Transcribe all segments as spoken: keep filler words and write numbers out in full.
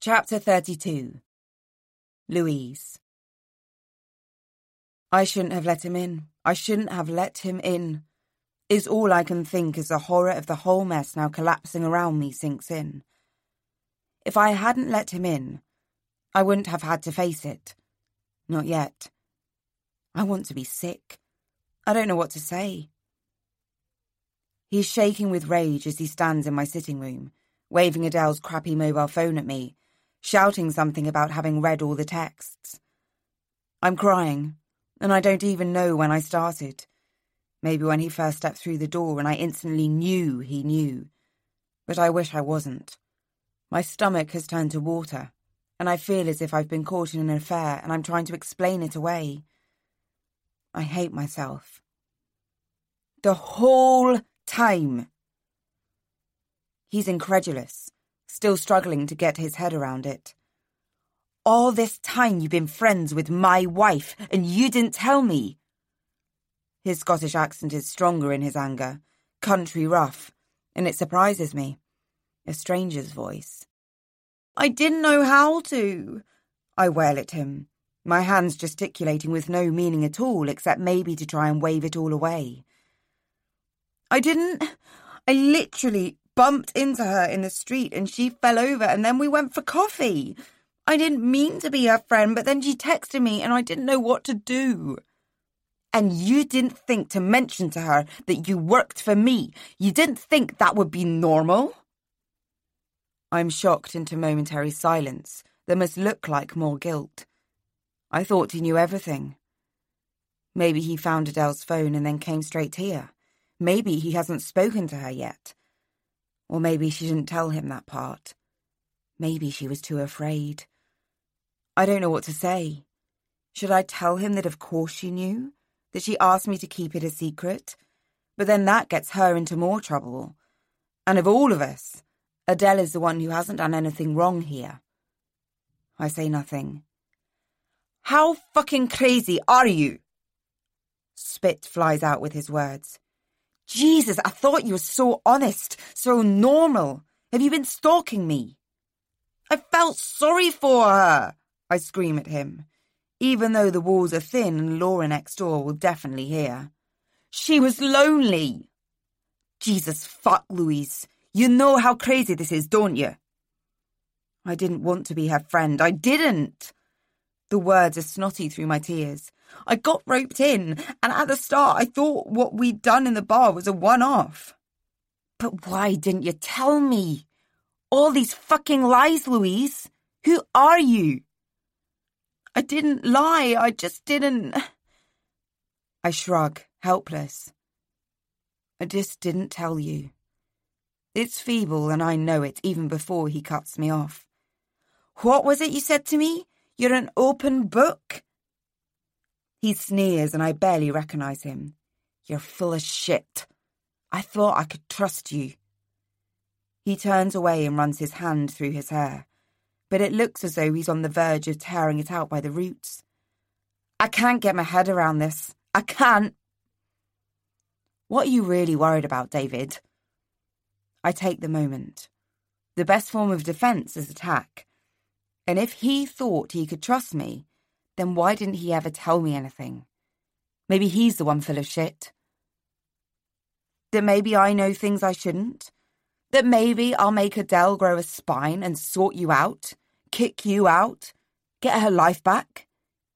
Chapter thirty-two. Louise. I shouldn't have let him in. I shouldn't have let him in. Is all I can think as the horror of the whole mess now collapsing around me sinks in. If I hadn't let him in, I wouldn't have had to face it. Not yet. I want to be sick. I don't know what to say. He's shaking with rage as he stands in my sitting room, waving Adele's crappy mobile phone at me, shouting something about having read all the texts. I'm crying, and I don't even know when I started. Maybe when he first stepped through the door and I instantly knew he knew. But I wish I wasn't. My stomach has turned to water, and I feel as if I've been caught in an affair and I'm trying to explain it away. I hate myself. The whole time. He's incredulous, still struggling to get his head around it. All this time you've been friends with my wife, and you didn't tell me. His Scottish accent is stronger in his anger, country rough, and it surprises me. A stranger's voice. I didn't know how to. I wail at him, my hands gesticulating with no meaning at all except maybe to try and wave it all away. I didn't... I literally bumped into her in the street and she fell over and then we went for coffee. I didn't mean to be her friend, but then she texted me and I didn't know what to do. And you didn't think to mention to her that you worked for me. You didn't think that would be normal? I'm shocked into momentary silence that must look like more guilt. I thought he knew everything. Maybe he found Adele's phone and then came straight here. Maybe he hasn't spoken to her yet. Or maybe she didn't tell him that part. Maybe she was too afraid. I don't know what to say. Should I tell him that of course she knew? That she asked me to keep it a secret? But then that gets her into more trouble. And of all of us, Adele is the one who hasn't done anything wrong here. I say nothing. How fucking crazy are you? Spit flies out with his words. Jesus, I thought you were so honest, so normal. Have you been stalking me? I felt sorry for her, I scream at him, even though the walls are thin and Laura next door will definitely hear. She was lonely. Jesus fuck, Louise. You know how crazy this is, don't you? I didn't want to be her friend. I didn't. The words are snotty through my tears. I got roped in, and at the start I thought what we'd done in the bar was a one-off. But why didn't you tell me? All these fucking lies, Louise. Who are you? I didn't lie, I just didn't... I shrug, helpless. I just didn't tell you. It's feeble, and I know it even before he cuts me off. What was it you said to me? You're an open book? He sneers and I barely recognise him. You're full of shit. I thought I could trust you. He turns away and runs his hand through his hair, but it looks as though he's on the verge of tearing it out by the roots. I can't get my head around this. I can't. What are you really worried about, David? I take the moment. The best form of defence is attack. And if he thought he could trust me, then why didn't he ever tell me anything? Maybe he's the one full of shit. That maybe I know things I shouldn't? That maybe I'll make Adele grow a spine and sort you out, kick you out, get her life back?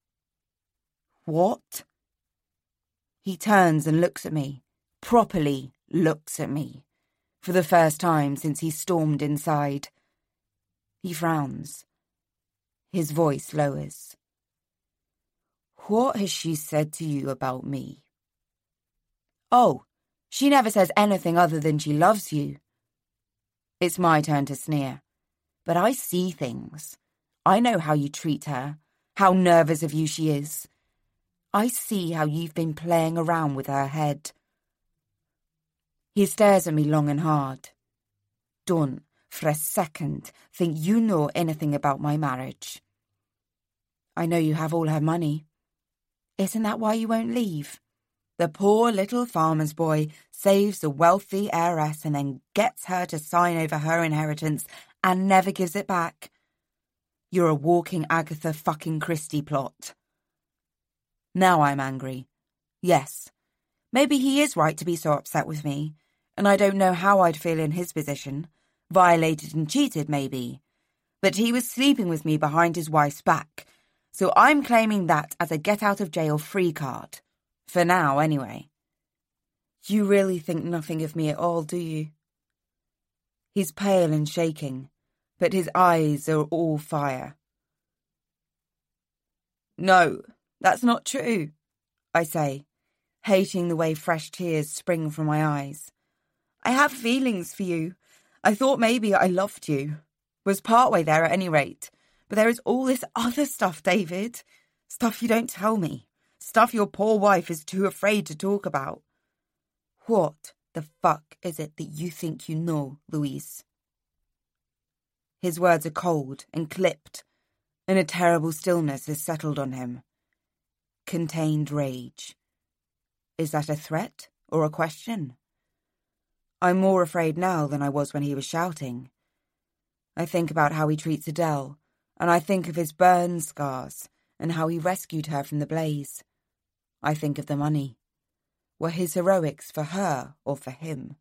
What? He turns and looks at me, properly looks at me, for the first time since he stormed inside. He frowns. His voice lowers. What has she said to you about me? Oh, she never says anything other than she loves you. It's my turn to sneer. But I see things. I know how you treat her, how nervous of you she is. I see how you've been playing around with her head. He stares at me long and hard. Don't, for a second, think you know anything about my marriage. I know you have all her money. Isn't that why you won't leave? The poor little farmer's boy saves a wealthy heiress and then gets her to sign over her inheritance and never gives it back. You're a walking Agatha fucking Christie plot. Now I'm angry. Yes, maybe he is right to be so upset with me, and I don't know how I'd feel in his position. Violated and cheated, maybe. But he was sleeping with me behind his wife's back, so I'm claiming that as a get-out-of-jail-free card. For now, anyway. You really think nothing of me at all, do you? He's pale and shaking, but his eyes are all fire. No, that's not true, I say, hating the way fresh tears spring from my eyes. I have feelings for you. I thought maybe I loved you. Was partway there at any rate. But there is all this other stuff, David. Stuff you don't tell me. Stuff your poor wife is too afraid to talk about. What the fuck is it that you think you know, Louise? His words are cold and clipped, and a terrible stillness is settled on him. Contained rage. Is that a threat or a question? I'm more afraid now than I was when he was shouting. I think about how he treats Adele, and I think of his burn scars and how he rescued her from the blaze. I think of the money. Were his heroics for her or for him?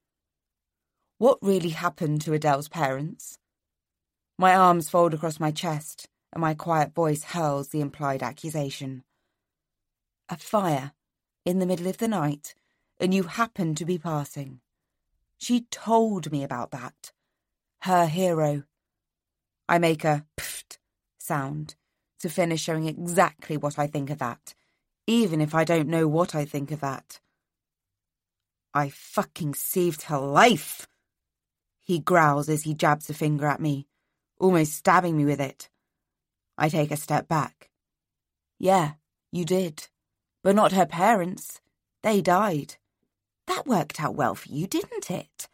What really happened to Adele's parents? My arms fold across my chest, and my quiet voice hurls the implied accusation. A fire in the middle of the night, and you happened to be passing. She told me about that. Her hero. I make a pfft sound to finish showing exactly what I think of that, even if I don't know what I think of that. I fucking saved her life, he growls as he jabs a finger at me, almost stabbing me with it. I take a step back. Yeah, you did. But not her parents. They died. That worked out well for you, didn't it?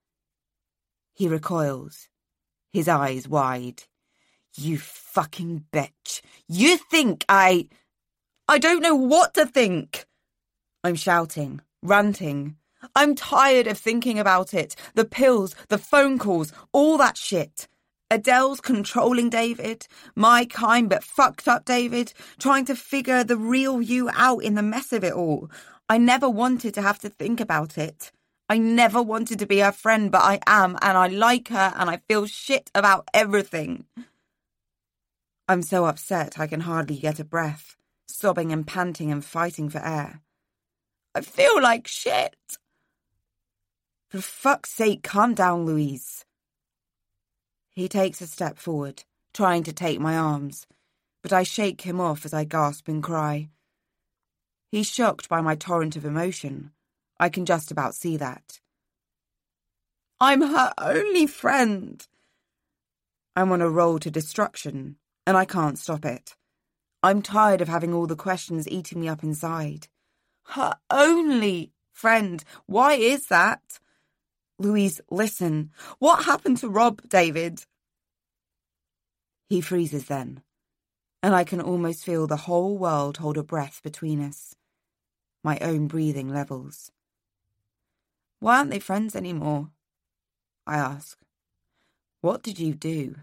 He recoils, his eyes wide. You fucking bitch. You think I... I don't know what to think. I'm shouting, ranting. I'm tired of thinking about it. The pills, the phone calls, all that shit. Adele's controlling David, my kind but fucked up David, trying to figure the real you out in the mess of it all. I never wanted to have to think about it. I never wanted to be her friend, but I am, and I like her, and I feel shit about everything. I'm so upset I can hardly get a breath, sobbing and panting and fighting for air. I feel like shit. For fuck's sake, calm down, Louise. He takes a step forward, trying to take my arms, but I shake him off as I gasp and cry. He's shocked by my torrent of emotion. I can just about see that. I'm her only friend. I'm on a roll to destruction, and I can't stop it. I'm tired of having all the questions eating me up inside. Her only friend. Why is that? Louise, listen. What happened to Rob, David? He freezes then, and I can almost feel the whole world hold a breath between us. My own breathing levels. Why aren't they friends anymore? I ask. What did you do?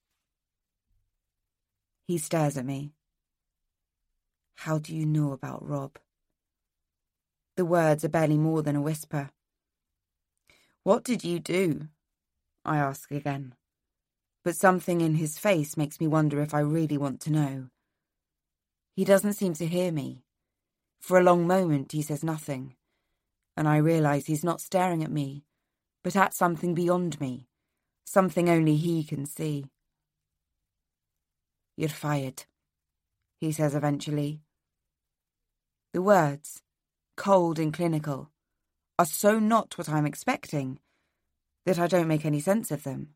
He stares at me. How do you know about Rob? The words are barely more than a whisper. What did you do? I ask again. But something in his face makes me wonder if I really want to know. He doesn't seem to hear me. For a long moment he says nothing, and I realise he's not staring at me, but at something beyond me, something only he can see. You're fired, he says eventually. The words, cold and clinical, are so not what I'm expecting that I don't make any sense of them.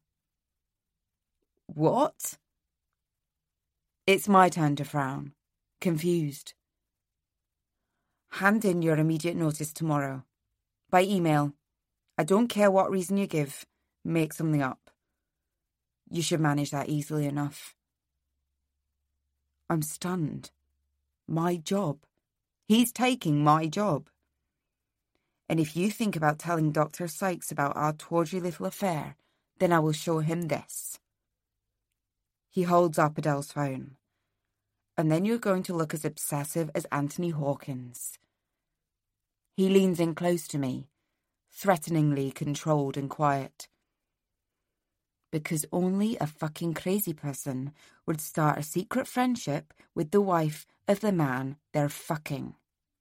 What? It's my turn to frown, confused. Hand in your immediate notice tomorrow. By email. I don't care what reason you give. Make something up. You should manage that easily enough. I'm stunned. My job. He's taking my job. And if you think about telling Doctor Sykes about our tawdry little affair, then I will show him this. He holds up Adele's phone. And then you're going to look as obsessive as Anthony Hawkins. He leans in close to me, threateningly controlled and quiet. Because only a fucking crazy person would start a secret friendship with the wife of the man they're fucking.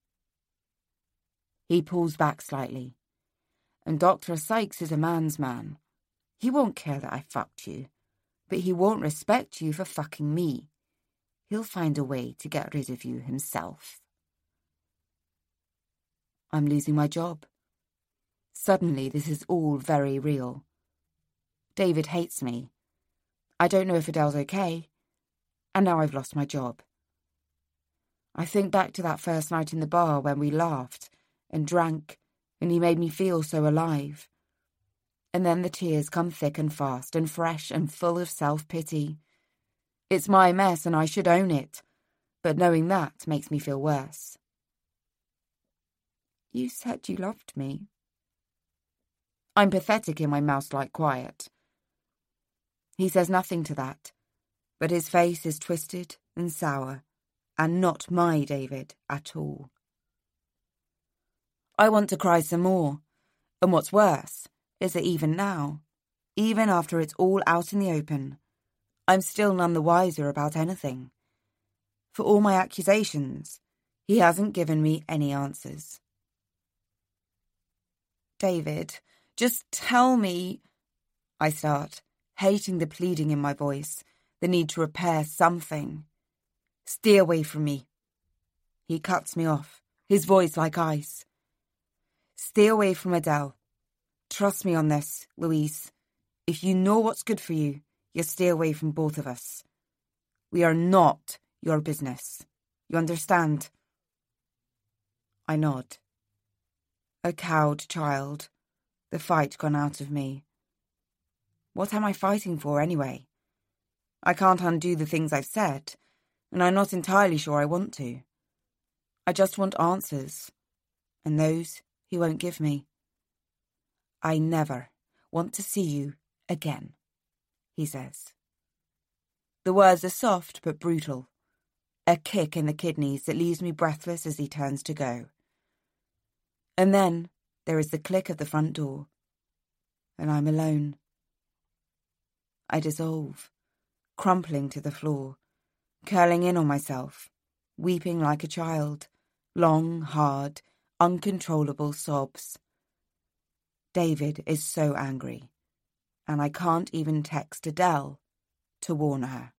He pulls back slightly. And Doctor Sykes is a man's man. He won't care that I fucked you, but he won't respect you for fucking me. He'll find a way to get rid of you himself. I'm losing my job. Suddenly, this is all very real. David hates me. I don't know if Adele's okay. And now I've lost my job. I think back to that first night in the bar when we laughed and drank, and he made me feel so alive. And then the tears come thick and fast and fresh and full of self-pity. It's my mess and I should own it, but knowing that makes me feel worse. You said you loved me. I'm pathetic in my mouse-like quiet. He says nothing to that, but his face is twisted and sour, and not my David at all. I want to cry some more, and what's worse is that even now, even after it's all out in the open, I'm still none the wiser about anything. For all my accusations, he hasn't given me any answers. David, just tell me, I start, hating the pleading in my voice, the need to repair something. Stay away from me. He cuts me off, his voice like ice. Stay away from Adele. Trust me on this, Louise. If you know what's good for you, you stay away from both of us. We are not your business. You understand? I nod. A cowed child. The fight gone out of me. What am I fighting for anyway? I can't undo the things I've said, and I'm not entirely sure I want to. I just want answers, and those he won't give me. I never want to see you again, he says. The words are soft but brutal, a kick in the kidneys that leaves me breathless as he turns to go. And then there is the click of the front door, and I'm alone. I dissolve, crumpling to the floor, curling in on myself, weeping like a child, long, hard, uncontrollable sobs. David is so angry, and I can't even text Adele to warn her.